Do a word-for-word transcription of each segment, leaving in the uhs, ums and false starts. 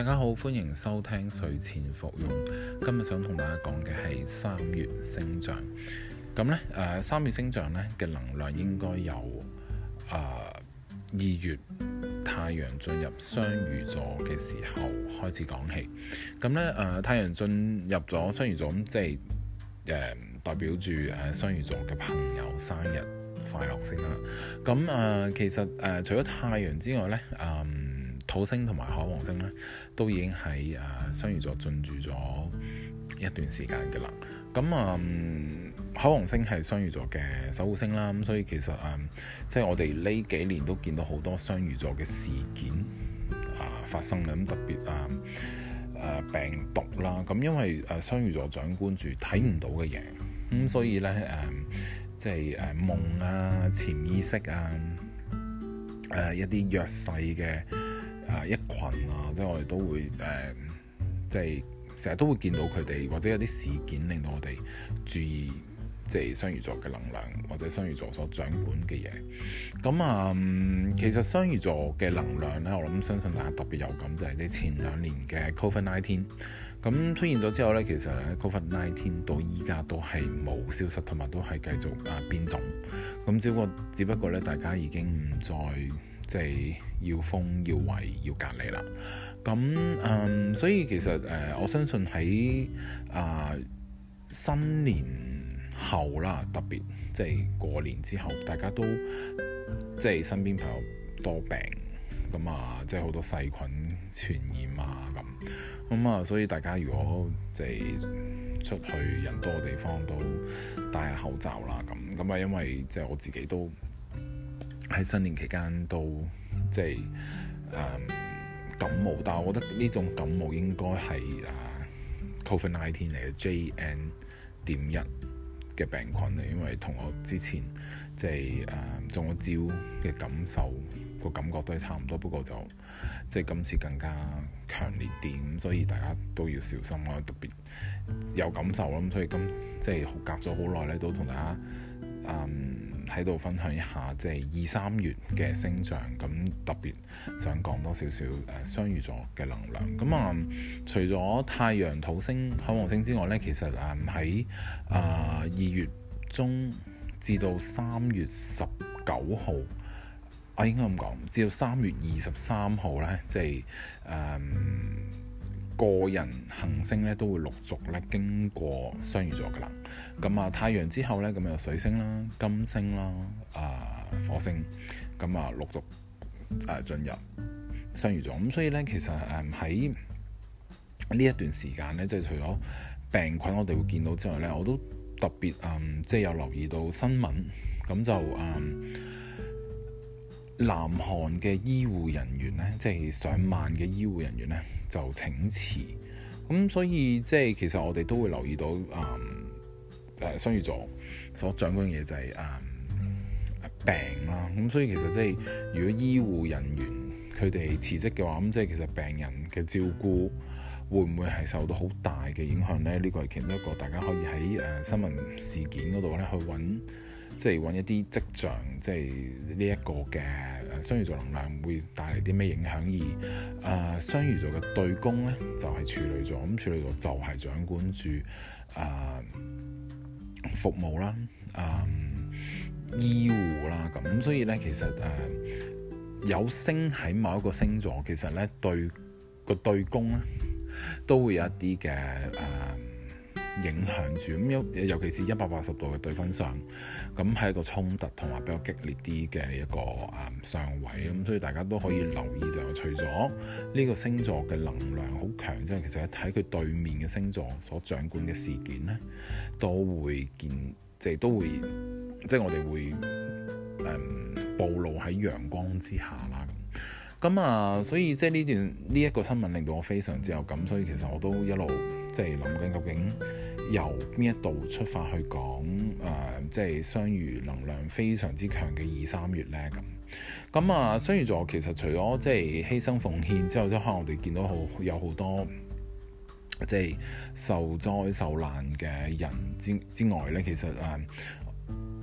家好，歡迎收聽睡前服用。今日想同大家講嘅係三月星象。咁咧，誒、呃，三月星象咧嘅能量應該由誒二、呃、月太陽進入雙魚座嘅時候開始講起。咁咧，誒、呃，太陽進入咗雙魚座，咁即係誒、呃、代表住誒雙魚座嘅朋友生日快樂先啦。咁誒、呃，其實誒、呃、除咗太陽之外咧，嗯。土星同埋海王星咧，都已經喺誒雙魚座進駐咗一段時間嘅啦。咁啊、嗯，海王星係雙魚座嘅守護星啦，咁所以其實誒、嗯，即係我哋呢幾年都見到好多雙魚座嘅事件啊、呃、發生嘅，咁特別啊誒、呃、病毒啦，咁因為誒雙魚座掌管住睇唔到嘅嘢，咁、嗯、所以咧誒、呃，即係誒夢啊、潛意識啊、誒、呃、一啲弱勢嘅。啊！一群啊，即係我哋都會誒、呃，即係成日都會見到佢哋，或者有啲事件令到我哋注意，即係雙魚座嘅能量，或者雙魚座所掌管嘅嘢。咁啊、嗯，其實雙魚座嘅能量咧，我諗相信大家特別有感，就係、是、你前兩年嘅 Covid 十九 咁出現咗之後咧，其實咧 Covid 十九 到依家都係冇消失，同埋都係繼續啊變種。咁只不過只不過咧，大家已經唔再。即係要封要圍要隔離啦，咁嗯，所以其實誒、呃，我相信喺啊、呃、新年後啦，特別即係過年之後，大家都即係身邊朋友多病，咁啊，即係好多細菌傳染啊，咁咁啊，所以大家如果即係出去人多嘅地方都戴下口罩啦，咁咁啊，因為即係我自己都。喺新年期間都即係誒、嗯、感冒，但係我覺得呢種感冒應該係誒 Covid 十九 嚟嘅 J N 點一嘅病菌嚟，因為同我之前即係誒、嗯、中咗招嘅感受個感覺都係差唔多，不過就即係今次更加強烈啲，咁所以大家都要小心啦，特別有感受啦，咁所以今即係隔咗好耐咧，都同大家嗯。喺度分享一下，即係二三月嘅星象，咁特別想講多少少誒雙魚座嘅能量。咁啊、嗯，除咗太陽、土星、海王星之外咧，其實誒喺啊二月中至到三月十九號，我應該咁講，至到三月二十三號咧，即係誒。嗯個人行星咧都會陸續咧經過雙魚座㗎啦，咁啊太陽之後咧咁有水星啦、金星啦、啊、呃、火星，咁啊陸續誒進入雙魚座，咁所以咧其實誒喺呢一段時間咧，即係除咗病菌我哋會見到之外咧，我都特別誒、嗯、即係有留意到新聞，咁就誒。嗯南韓嘅醫護人員咧，即係上萬嘅醫護人員咧，就請辭。咁所以即係其實我哋都會留意到，誒、嗯、誒雙魚座所掌管嘅嘢就係、是、誒、嗯、病啦。咁所以其實即係如果醫護人員佢哋辭職嘅話，咁即係其實病人嘅照顧會唔會係受到好大嘅影響咧？呢、這個係其中一個大家可以喺誒、呃、新聞事件嗰度咧去揾。即係揾一啲跡象，即係呢一個嘅誒雙魚座能量會帶嚟啲咩影響？而誒雙魚座嘅對宮咧就係、是、處女座，咁處女座就係掌管住誒、呃、服務啦、誒、呃、醫護啦咁，咁所以咧其實誒、呃、有星喺某一個星座，其實咧對個對宮咧都會有一啲嘅誒。呃影響住咁，尤尤其是一百八十度嘅對分相，咁係一個衝突同埋比較激烈啲嘅一個誒相位，咁所以大家都可以留意就係除咗呢個星座嘅能量好強之外，其實睇佢對面嘅星座所掌管嘅事件咧，都會見即係都會即係我哋會誒、嗯、暴露喺陽光之下啦。咁啊，所以即係呢段呢一、這個新聞令到我非常之有感，所以其實我都一路即係諗緊究竟由邊一度出發去講誒、呃，即係雙魚能量非常之強嘅二三月咧咁。咁啊，雙魚座其實除咗即係犧牲奉獻之後，即係可能我哋見到好有好多即係受災受難嘅人之之外咧，其實誒。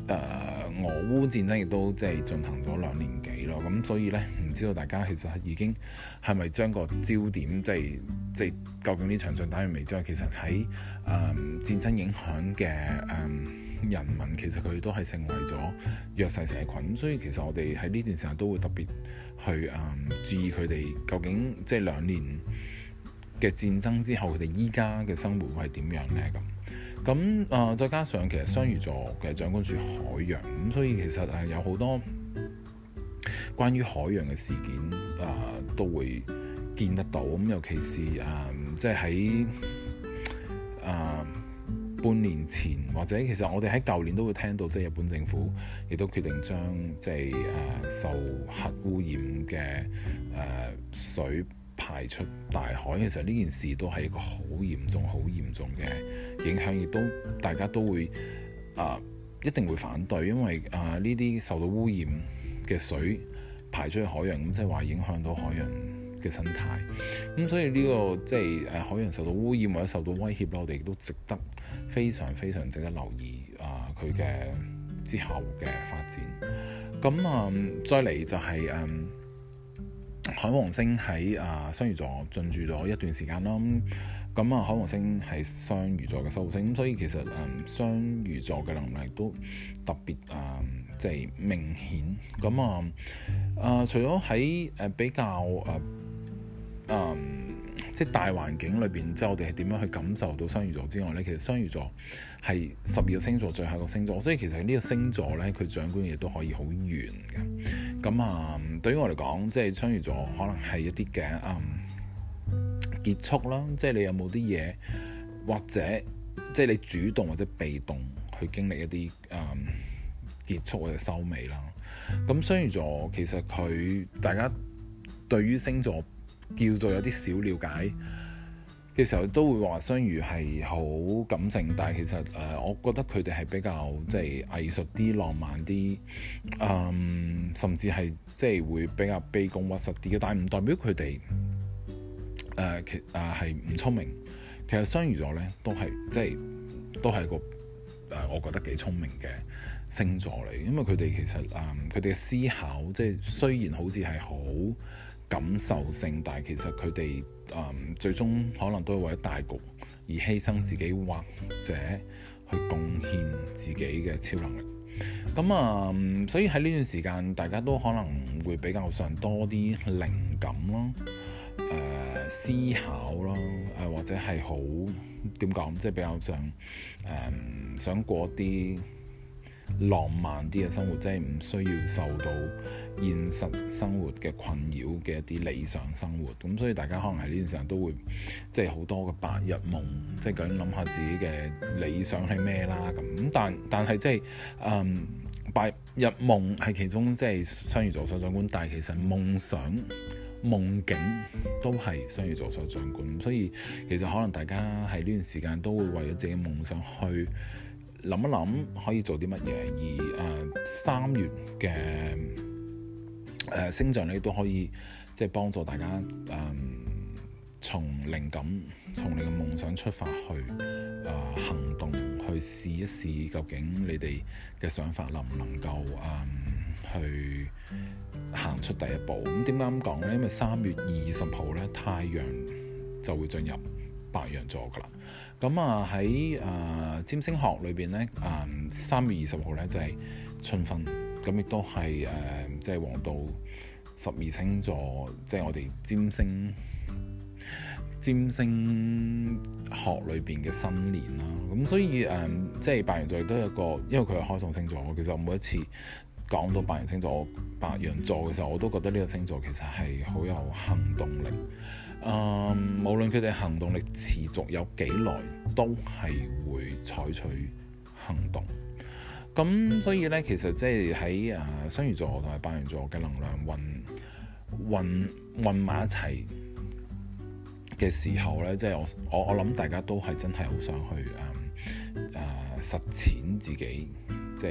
誒、呃、俄烏戰爭亦都即係進行咗兩年幾咯，咁所以咧唔知道大家其實已經係咪將個焦點即係即係究竟呢場仗打完未之後，其實喺誒、呃、戰爭影響嘅誒、呃、人民，其實佢都係成為咗弱勢社群，咁所以其實我哋喺呢段時間都會特別去誒、呃、注意佢哋究竟即係兩年嘅戰爭之後，佢哋依家嘅生活會係點樣咧咁。咁啊、呃，再加上其實雙魚座嘅掌管住海洋，咁所以其實誒有好多關於海洋嘅事件啊、呃，都會見得到。咁尤其是誒、呃，即係喺啊半年前，或者其實我哋喺舊年都會聽到，即係日本政府亦都決定將即係誒、呃、受核污染嘅誒、呃、水排出大海。其實呢件事都係一個好嚴重、好嚴重嘅影響，亦都大家都會啊、呃、一定會反對，因為啊呢啲受到污染嘅水排出去海洋，咁即係話影響到海洋嘅生態。咁所以呢、這個即係誒海洋受到污染或者受到威脅咧，我哋亦都值得非常非常值得留意啊佢嘅之後嘅發展。咁啊、呃、再嚟就係、是、誒。呃海王星喺啊雙魚座進駐咗一段時間啦，咁啊海王星係雙魚座嘅守護星，咁所以其實誒雙魚座嘅能量都特別啊即係明顯。咁啊啊除咗喺誒比較誒誒、啊、即係大環境裏邊，即係我哋係點樣去感受到雙魚座之外咧，其實雙魚座係十二個星座最後一個星座，所以其實呢個星座咧佢掌管嘅嘢都可以好遠嘅。咁啊，對於我嚟講，即係雙魚座可能係一啲嘅嗯結束啦，即係你有冇啲嘢，或者即係你主動或者被動去經歷一啲嗯結束或者收尾啦。咁雙魚座其實佢大家對於星座叫做有啲小了解嘅時候，都會話雙魚係好感性，但係其實誒、呃，我覺得佢哋係比較即係藝術啲、浪漫啲，嗯，甚至係即係會比較卑躬屈膝啲嘅。但係唔代表佢哋誒其誒係唔聰明。其實雙魚座咧都係即係都係個誒、呃，我覺得幾聰明嘅星座嚟，因為佢哋其實誒佢哋嘅思考即係雖然好似係好感受性，但係其實佢哋誒最終可能都係為咗大局而犧牲自己，或者去貢獻自己嘅超能力。咁啊、嗯，所以喺呢段時間，大家都可能會比較上多啲靈感咯，誒、呃、思考咯，誒、呃、或者係好點講，即係比較上誒、呃、想過啲浪漫啲嘅生活，即係唔需要受到現實生活嘅困擾嘅一啲理想生活。咁所以大家可能喺呢段時間都會即係好多嘅白日夢，即係究竟諗下自己嘅理想係咩啦咁。但但係即係誒白日夢係其中即係雙魚座所掌管，但係其實夢想夢境都係雙魚座所掌管。所以其實可能大家喺呢段時間都會為咗自己夢想去諗一諗可以做啲乜嘢，而誒三、呃、月嘅誒、呃、星象咧都可以即係幫助大家誒、呃、從靈感、從你嘅夢想出發去誒、呃、行動，去試一試究竟你哋嘅想法能唔能夠誒、呃、去行出第一步。咁點解咁講咧？因為三月二十號咧，太陽就會進入白羊座噶啦。咁啊喺誒占星學裏邊咧，誒三月二十號咧就係、是、春分，咁亦都係誒即係黃道十二星座，即、就、係、是、我哋占星占星學裏邊嘅新年啦。咁所以誒即係白羊座亦都有一個，因為佢係開創星座。其實我每一次講到白羊星座、白羊座嘅時候，我都覺得呢個星座其實係好有行動力。誒、嗯，無論佢哋行動力持續有幾耐，都係會採取行動。咁所以咧，其實即係喺誒雙魚座同埋白羊座嘅能量混混混埋一齊嘅時候咧，即係我我我諗大家都係真係好想去誒誒、呃、實踐自己即係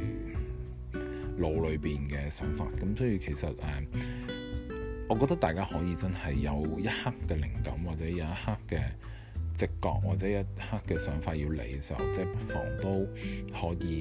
腦裏邊嘅想法。咁所以其實誒。呃我覺得大家可以真係有一刻嘅靈感，或者有一刻嘅直覺，或者一刻嘅想法要嚟嘅時候，即係不妨都可以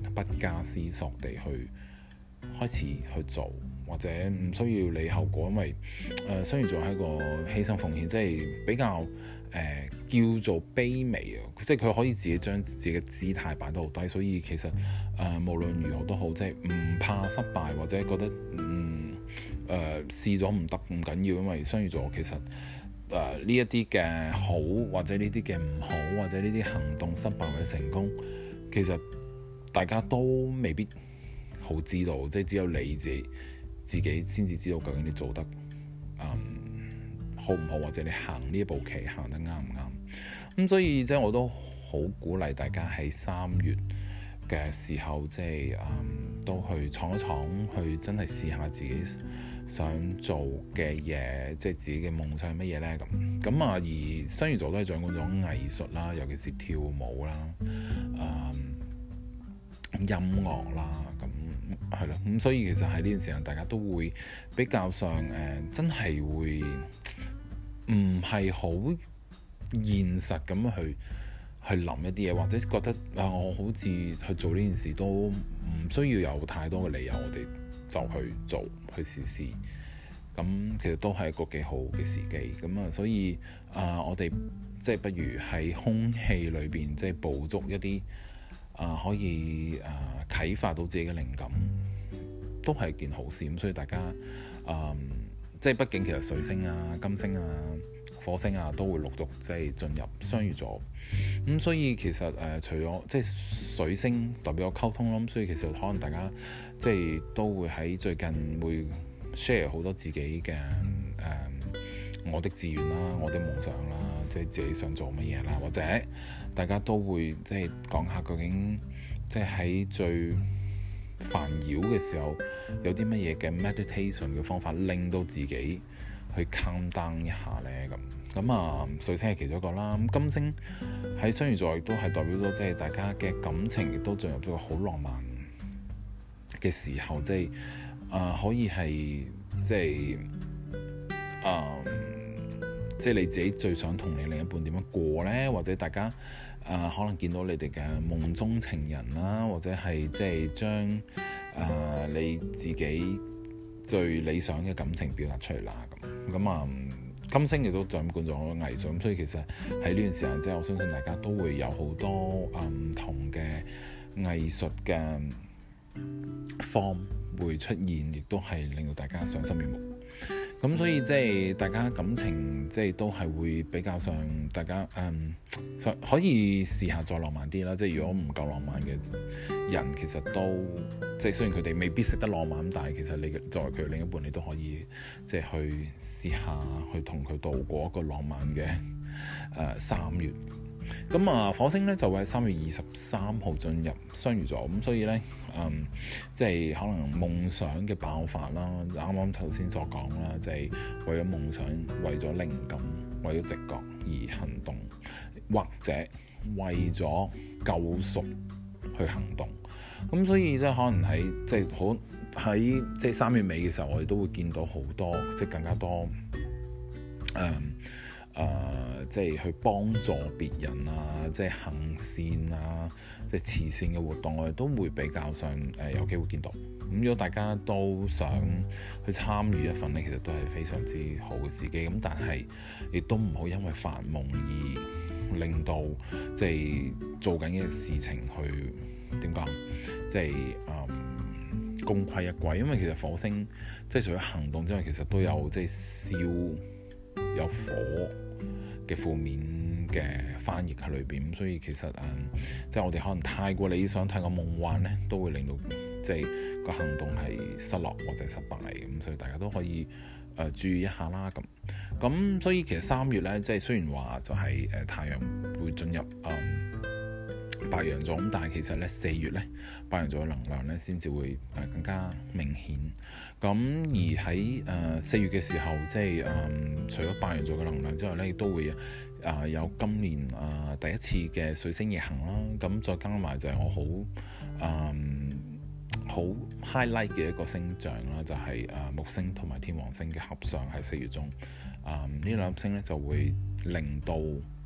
不加思索地去開始去做，或者唔需要理後果，因為誒雙魚座係一個犧牲奉獻，即係比較誒、呃、叫做卑微啊，即係佢可以自己將自己嘅姿態擺得好低，所以其實誒、呃、無論如何都好，即係唔怕失敗，或者覺得嗯誒、呃、試咗唔得唔緊要，因為雙魚座其實誒呢一啲嘅好，或者呢啲嘅唔好，或者呢啲行動失敗或者成功，其實大家都未必好知道，即係只有你自己自己先至知道究竟你做得嗯好唔好，或者你行呢一步棋行得啱唔啱。咁所以即係我都好鼓勵大家喺三月嘅時候，即係嗯都去闖一闖，去真係試下自己想做嘅嘢，即係自己嘅夢想係乜嘢呢？咁咁啊，而雙魚座都係掌管咗藝術啦，尤其是跳舞啦、嗯、音樂啦，咁係咯。咁所以其實喺呢段時間，大家都會比較上誒、呃，真係會唔係好現實咁樣去去諗一啲嘢，或者覺得啊，我好似去做呢件事都唔需要有太多嘅理由，我哋就去做去試試，咁其實都係一個幾好嘅時機。咁啊，所以啊、呃，我哋即係不如喺空氣裏邊即係捕捉一啲啊、呃，可以啊、呃、啟發到自己嘅靈感，都係件好事。咁所以大家啊、呃，即係畢竟其實水星啊、金星啊、火星啊都會陸續即係進入雙魚座。咁所以其實誒、呃，除咗即係水星代表溝通咯，咁所以其實可能大家即係都會喺最近會 share 好多自己嘅誒、呃，我的志願啦，我的夢想啦，即係自己想做乜嘢啦，或者大家都會即係講下究竟即係喺最煩擾嘅時候有啲乜嘢嘅 meditation 嘅方法，令到自己去 calm down 一下咧咁。咁啊，水星係其中一個啦。咁金星喺雙魚座亦都係代表咗，即係大家嘅感情亦都進入咗個好浪漫嘅時候，即係啊、呃、可以係即係啊、呃、即係你自己最想同你另一半點樣過呢？或者大家啊、呃、可能見到你哋嘅夢中情人啦，或者係即係將啊、呃、你自己最理想嘅感情表達出嚟啦。咁咁啊。金星亦都掌管咗藝術，咁所以其實喺呢段時間，即係我相信大家都會有好多唔、嗯、同嘅藝術嘅 form 會出現，亦都係令到大家賞心悅目。咁所以即係大家感情即係都係會比較上，大家嗯可以試下再浪漫啲啦。即係如果唔夠浪漫嘅人，其實都即係雖然佢哋未必識得浪漫，但係其實你作為佢另一半，你都可以即係去試下去同佢度過一個浪漫嘅誒三月。咁啊，火星咧就會喺三月二十三號進入雙魚座，咁所以咧，嗯，即係可能夢想嘅爆發啦，啱啱頭先所講啦，即係為咗夢想、為咗靈感、為咗直覺而行動，或者為咗救贖去行動。咁所以即係可能喺即係好喺即係三月尾嘅時候，我哋都會見到好多即係更加多，誒。誒、呃，即係去幫助別人啊，即係行善啊，即係慈善嘅活動，我哋都會比較上誒、呃、有機會見到。咁如果大家都想去參與一份咧，其實都係非常之好嘅時機。咁但係亦都唔好因為發夢而令到即係做緊嘅事情去點講，即係誒功虧一簣。因為其實火星即係除咗行動之外，其實都有即係燒。有火嘅負面嘅翻譯喺裏邊，咁所以其實誒、嗯，即係我哋可能太過理想、太過夢幻咧，都會令到即係個行動係失落或者失敗嘅，咁所以大家都可以誒、呃、注意一下啦。咁咁所以其實三月咧，即係雖然話就係、是、誒、呃、太陽會進入誒、嗯、白羊座，咁但係其實咧四月咧白羊座嘅能量咧先至會誒、呃、更加明顯。咁而喺誒四月嘅時候，即係誒、嗯、除咗白羊座嘅能量之外咧，亦都會啊、呃、有今年啊、呃、第一次嘅水星逆行啦。咁再加埋就係我好誒好 highlight 嘅一個星象啦，就係、是、誒、呃、木星同埋天王星嘅合相喺四月中。啊、呃、呢兩粒星咧就會令到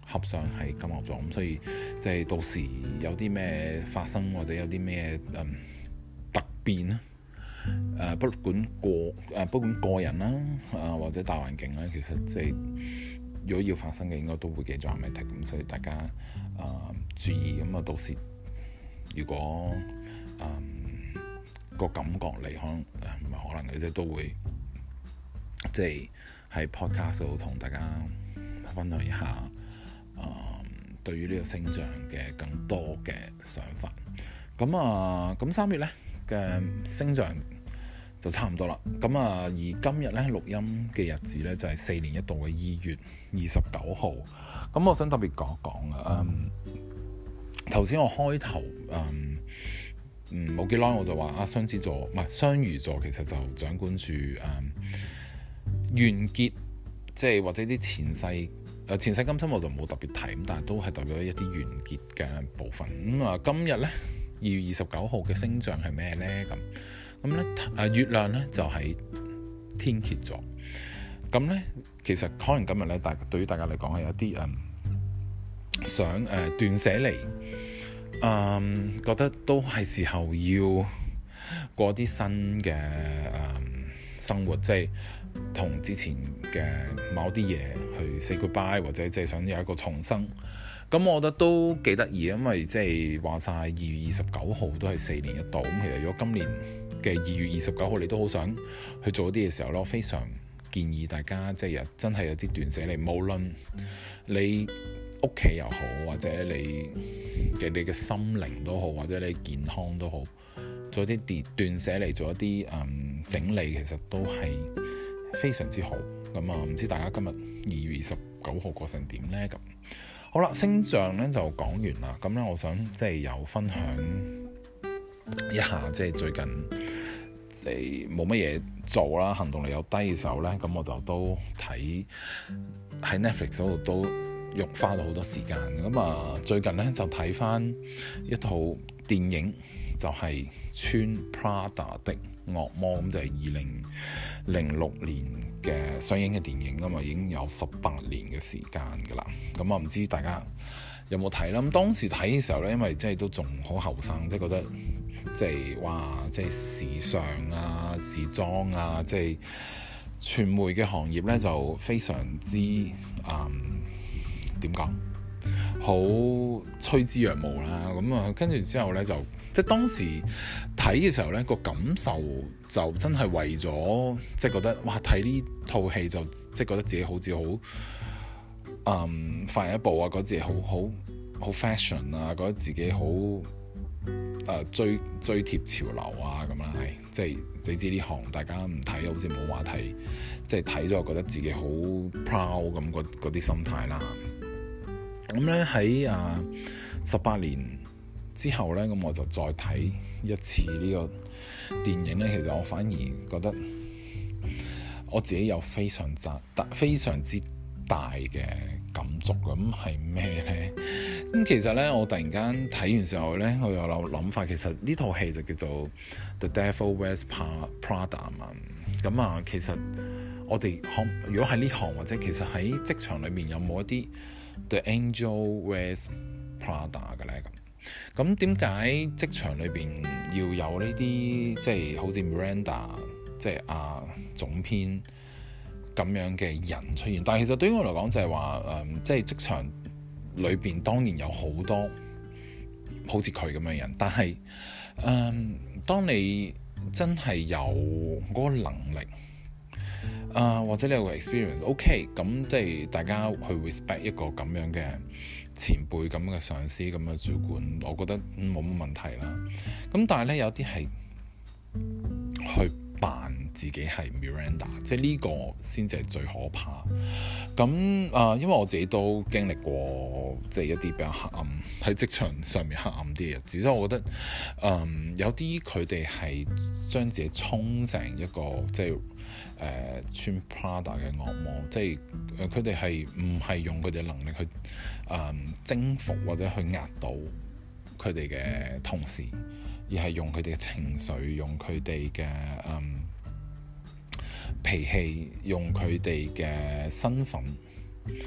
合上喺金牛座，咁所以即係到時有啲咩發生或者有啲咩嗯突變咧，誒、呃、不管個誒、呃、不管個人啦，啊、呃、或者大環境咧，其實即係如果要發生嘅，應該都會幾 dramatic，咁所以大家啊、呃、注意，咁啊到時如果嗯個感覺嚟可能誒唔係可能嘅，即係都會即係喺 podcast 度同大家分享一下啊、呃、對於呢個星象嘅更多嘅想法。咁啊咁三月咧嘅星象就差唔多啦。咁啊而今日咧錄音嘅日子咧就係、是、四年一度嘅二月二十九號。咁我想特別講一講啊。頭、嗯、先我開頭嗯嗯冇幾耐我就話啊雙子座唔係雙魚座其實就掌管住誒、嗯、完結，即係或者啲前世誒、呃、前世今生我就冇特別提，但係都係代表一啲完結嘅部分。咁、嗯、啊今日咧二月二十九號嘅星象係咩咧？咁咁咧誒月亮咧就喺天蠍座。咁咧其實可能今日咧大對於大家嚟講係有啲誒、嗯、想誒、呃、斷捨離。嗯，覺得都係時候要過啲新嘅、嗯、生活，即係同之前嘅某啲嘢去 say goodbye，或者即係想有一個重生。咁我覺得都幾得意，因為即係話晒二月二十九號都係四年一度。咁其實如果今年嘅二月二十九號你都好想去做啲嘅時候咧，我非常建議大家即係真係有啲斷捨離，無論你屋企又好，或者你嘅你嘅心靈都好，或者你健康都好，做一啲斷捨離，做一啲、嗯、整理，其實都係非常之好。咁啊，唔知大家今日二月二十九號過成點呢？咁好啦，星象咧就講完啦。咁咧，我想即係有分享一下，即係最近即係冇乜嘢做啦，行動力有低嘅時候咧，咁我就都睇喺 Netflix 嗰度都用花咗好多時間。咁啊，最近咧就睇翻一套電影，就係、是、穿 Prada 的惡魔，咁就係二零零六年嘅上映嘅電影，咁啊已經有十八年嘅時間噶啦。咁啊唔知大家有冇睇啦？咁當時睇嘅時候咧，因為即係都仲好後生，即係覺得即係哇，即係時尚啊、時裝啊，即係傳媒嘅行業咧就非常之嗯點講，好趨之若鶩啦。咁啊跟住之後咧就即係當時睇嘅時候咧，個感受就真係為咗即係覺得哇，睇呢套戲就即係覺得自己好似好嗯快一步啊，覺得自己好好好 fashion 啊，覺得自己好誒、呃、追追貼潮流啊咁啦，係即係你知呢行大家唔睇好似冇話題，即係睇咗覺得自己好 proud 咁嗰啲心態啦。咁咧喺啊十八年之後咧，咁我就再睇一次呢個電影咧。其實我反而覺得我自己有非常大、非常之大嘅感觸。咁係咩咧？咁其實咧，我突然間睇完時候咧，我有諗諗法。其實呢套戲就叫做 The Devil Wears Prada 嘛。咁啊，其實我哋如果喺呢行或者其實喺職場裏面有冇一啲 The Angel Wears Prada 嘅咧？咁咁點解職場裏邊要有呢啲即係好似 Miranda 即係啊總編咁樣嘅人出現？但係其實對於我嚟講就係話誒，即係職場裏邊當然有好多好似佢咁樣嘅人，但係誒、嗯，當你真係有嗰個能力啊、呃，或者你有個 experience，OK，、okay，咁即係大家去 respect 一個咁樣嘅前輩、咁嘅上司、咁嘅主管，我覺得冇乜問題啦。咁但係咧，有啲係去扮自己係 Miranda， 即係呢個先至係最可怕。咁啊、呃，因為我自己都經歷過即係一啲比較黑暗喺職場上面黑暗啲嘅日子，所以我覺得嗯有啲佢哋係將自己衝成一個即係誒、呃、穿 Prada 嘅惡魔，即係誒佢哋係唔係用佢哋嘅能力去誒、呃、征服或者去壓倒佢哋嘅同事，而係用佢哋嘅情緒，用佢哋嘅嗯脾氣，用佢哋嘅身份，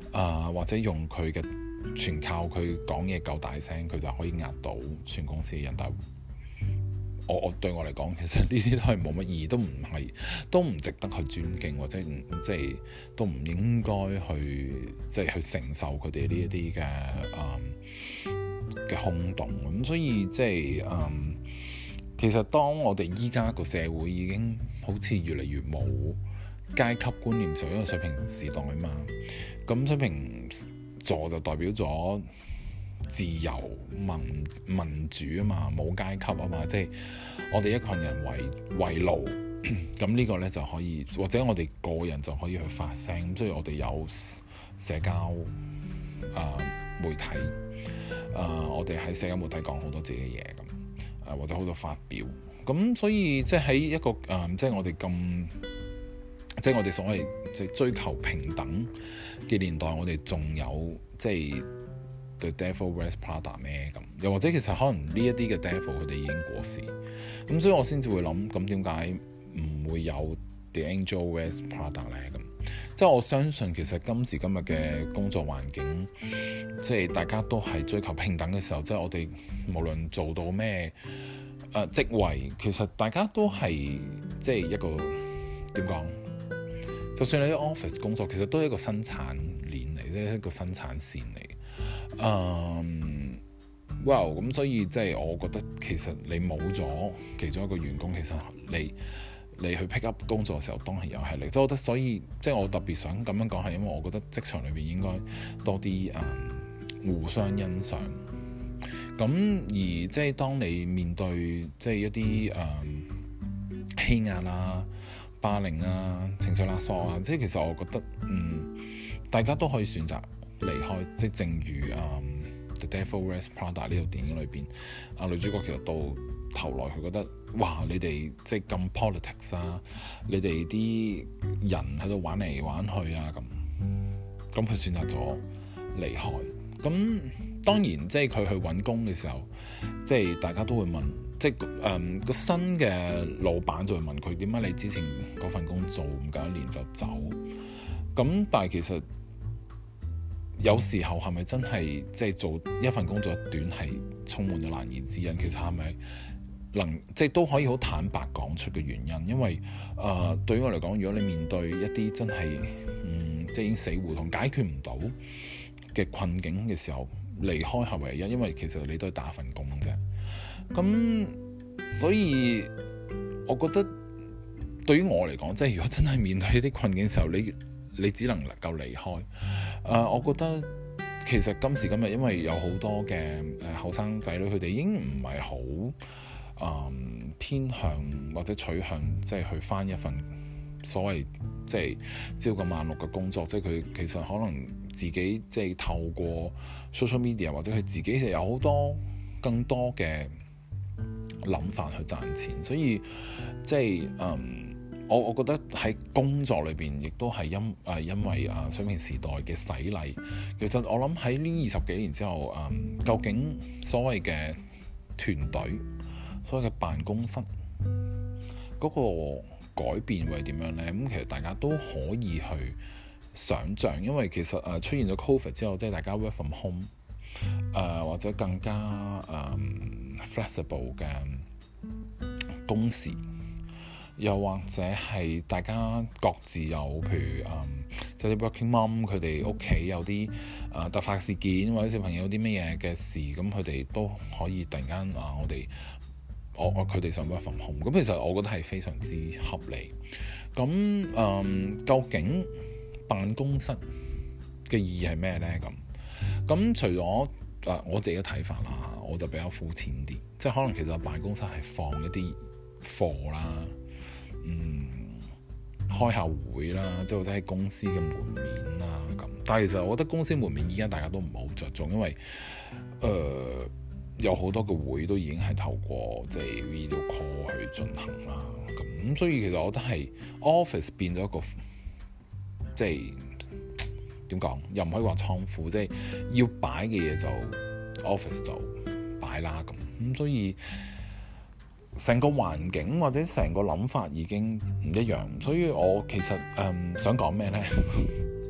啊、呃、或者用佢嘅全靠佢講嘢夠大聲，佢就可以壓到全公司嘅人。但係我我對我嚟講，其實呢啲都係冇乜意義，都唔係都唔值得去尊敬，或者即係都唔應該去即係去承受佢哋呢一啲嘅誒嘅空洞。咁所以即係誒，其實當我哋依家個社會已經好似越嚟越冇階級觀念上，因為水瓶時代啊嘛，咁水瓶座就代表咗自由民民主啊嘛，冇階級啊嘛，即係我哋一群人圍圍爐，咁呢個呢就可以，或者我哋個人就可以去發聲，所以我哋有社交啊、呃、媒體啊、呃，我哋喺社交媒體講好多自己嘅嘢咁，啊或者好多發表，咁所以即係喺一個誒、呃，即係我哋咁，即係我哋所謂即係追求平等嘅年代，我哋仲有即係。The Devil Wears Prada 咩咁？又或者其實可能呢一啲嘅 Devil 佢哋已經過時，咁所以我先至會諗，咁點解唔會有 The Angel Wears Prada 咧？咁即係我相信其實今時今日嘅工作環境，即係大家都係追求平等嘅時候，即係我哋無論做到咩誒、呃、職位，其實大家都係即係一個點講？就算你喺 office 工作，其實都係一個生產鏈嚟，即係一個生產線嚟。嗯，哇！咁所以即係我覺得其實你冇咗其中一個員工，其實你你去 pick up 工作嘅時候，當然又係你。即係我覺得，所以即係我特別想咁樣講，係因為我覺得職場裏邊應該多啲嗯互相欣賞。咁而即係當你面對即係一啲誒欺壓啊、霸凌啊、情緒勒索啊，即係其實我覺得嗯大家都可以選擇離開，即係正如《um, The Devil Wears Prada》呢套電影裏邊，啊女主角其實到頭來佢覺得，哇！你哋即係咁 politics 啊，你哋啲人喺度玩嚟玩去啊咁，咁佢選擇咗離開。咁當然即係佢去揾工嘅時候，即係大家都會問，即係誒個新嘅老闆就會問佢點解你之前嗰份工做唔夠一年就走？咁但係其實有時候係咪真係即係做一份工作一短係充滿咗難言之隱？其實係咪能即係都可以好坦白講出嘅原因？因為誒、呃、對於我嚟講，如果你面對一啲真係嗯即係已經死胡同解決唔到嘅困境嘅時候，離開係唯一，因為其實你都係打份工啫。咁所以我覺得對於我嚟講，即係如果真係面對呢啲困境嘅時候，你你只能夠離開。誒、呃，我覺得其實今時今日，因為有好多嘅誒後生仔女，佢哋已經唔係好誒偏向或者取向，即係去返一份所謂即係朝九晚六嘅工作。即係佢其實可能自己即係透過 social media 或者佢自己係有好多更多嘅諗法去賺錢。所以即係嗯。我我覺得喺工作裏邊，亦都係因誒、呃、因為啊水瓶時代嘅洗禮。其實我諗喺呢二十幾年之後，誒、嗯、究竟所謂嘅團隊、所謂嘅辦公室嗰、那個改變會係點樣呢？咁、嗯、其實大家都可以去想像，因為其實誒、呃、出現咗 Covid 之後，即係大家 work from home，誒、呃、或者更加誒、呃、flexible 嘅工時。又或者係大家各自有，譬如誒，即係啲 working mom 佢哋屋企有啲誒、呃、突發事件，或者小朋友有啲咩嘢嘅事，咁佢哋都可以突然間啊、呃，我哋我我佢哋想 work from home，咁其實我覺得係非常之合理。咁誒、呃，究竟辦公室嘅意義係咩咧？咁咁除咗誒、呃、我自己嘅睇法啦，我就比較膚淺啲，即係可能其實辦公室係放一啲貨啦。嗯，開下會啦，即係或者喺公司嘅門面啦咁。但係其實我覺得公司門面依家大家都唔係好着重，因為誒、呃、有好多個會都已經係透過即係 video call 去進行啦。咁咁所以其實我覺得係 office 變咗一個即係點講，又唔可以話倉庫，即係要擺嘅嘢就 office 就擺啦咁。咁所以成個環境或者成個諗法已經唔一樣，所以我其實誒、嗯、想講咩呢？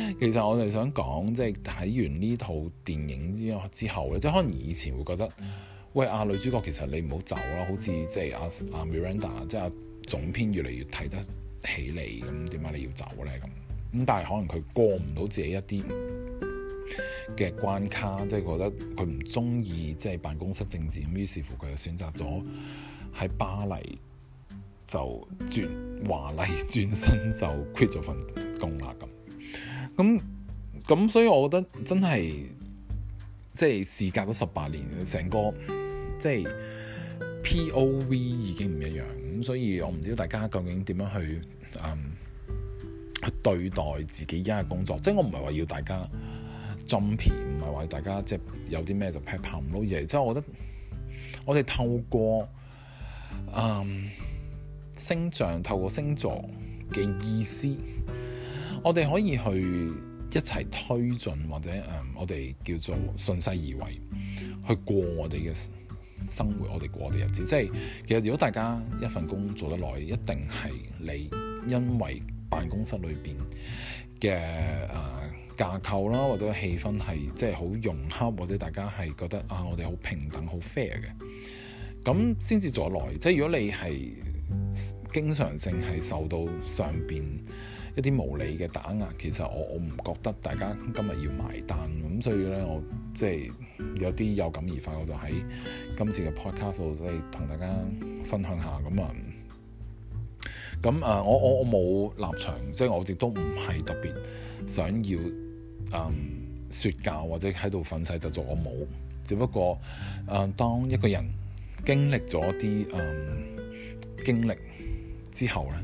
其實我哋想講，即係睇完呢套電影之之後咧，即係可能以前會覺得，喂啊女主角其實你唔好走啦，好似即係阿阿 Miranda 即係阿總編越嚟越睇得起你，咁點解你要走咧？咁咁但係可能佢過唔到自己一啲嘅關卡，即係覺得佢唔中意即係辦公室政治，咁於是乎佢就選擇咗喺巴黎就轉華麗轉身就 quit 咗份工啦。咁咁咁，所以我覺得真係即係事隔咗十八年，成個即係 P O V 已經唔一樣。咁所以我唔知道大家究竟點樣去嗯去對待自己而家嘅工作。即係我唔係話要大家 jumpy， 唔係話大家即係有啲咩就劈炮唔撈嘢。即係我覺得我哋透過嗯星象，透過星座嘅意思，我哋可以去一齊推進，或者誒、嗯、我哋叫做順勢而為，去過我哋嘅生活，我哋過我哋日子。即係其實如果大家一份工做得耐，一定係你因為辦公室裏邊嘅誒架構啦，或者氣氛係即係好融洽，或者大家係覺得啊我哋好平等、好 fair 嘅，咁先至做得耐。即係如果你係經常性係受到上邊一啲無理嘅打壓，其實我我唔覺得大家今日要埋單。咁所以咧，我即係有啲有感而發，我就喺今次嘅 podcast 度即係同大家分享下。咁啊，咁啊，我我我冇立場，即係我亦都唔係特別想要嗯説教或者喺度憤世嫉俗，我冇。只不過誒、呃，當一個人經歷咗啲嗯經歷之後咧，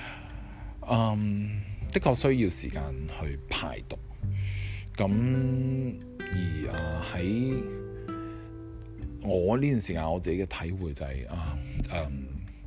嗯，的確需要時間去排毒。咁而啊喺我呢段時間，我自己嘅體會就係、是、啊，嗯，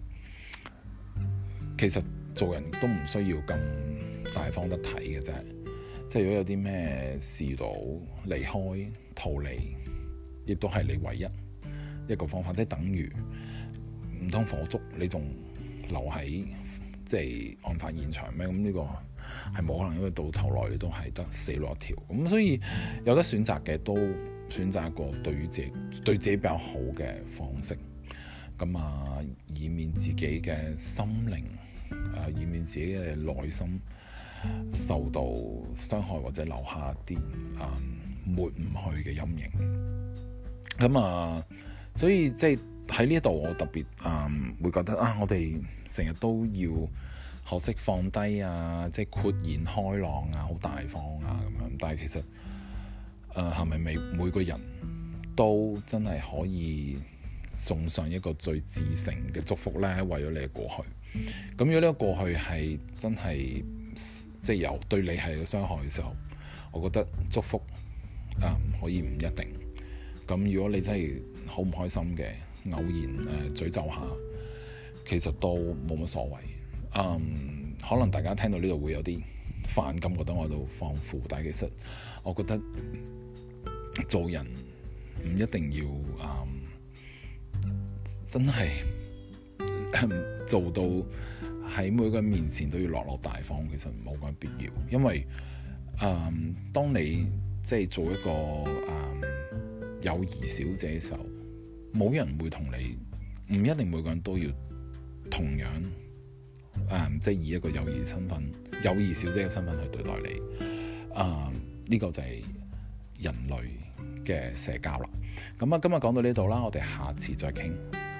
其實做人都唔需要咁大方得體嘅啫。即係如果有啲咩事到離開逃離，亦都係你唯一一個方法。即係等於唔通火燭，你仲留喺即係案發現場咩？咁呢個係冇可能，因為到頭來你都係得死路一條。咁所以有得選擇嘅都選擇一個對於自己對自己比較好嘅方式。咁啊，以免自己嘅心靈啊，以免自己嘅內心受到傷害，或者留下啲啊抹唔去嘅陰影。咁啊，所以即係喺呢一度，我特別啊、嗯、會覺得啊，我哋成日都要學識放低啊，即係豁然開朗啊，好大方啊咁樣。但係其實誒係咪每每個人都真係可以送上一個最至誠嘅祝福咧？為咗你嘅過去，咁如果呢個過去係真係即係有對你係有傷害嘅時候，我覺得祝福啊、嗯、可以唔一定。咁如果你真係好唔開心嘅，偶然誒、呃、詛咒下，其實都冇乜所謂。嗯，可能大家聽到呢度會有啲反感，覺得我喺度放負，但係其實我覺得做人唔一定要嗯真係做到喺每個人面前都要落落大方，其實冇咁必要。因為嗯，當你即係做一個嗯友誼小姐嘅時候，冇人會同你，唔一定每個人都要同樣誒、嗯，即係以一個友誼身份、友誼小姐嘅身份去對待你。誒、嗯，呢、這個就係人類嘅社交啦。咁啊，今日講到呢度啦，我哋下次再傾。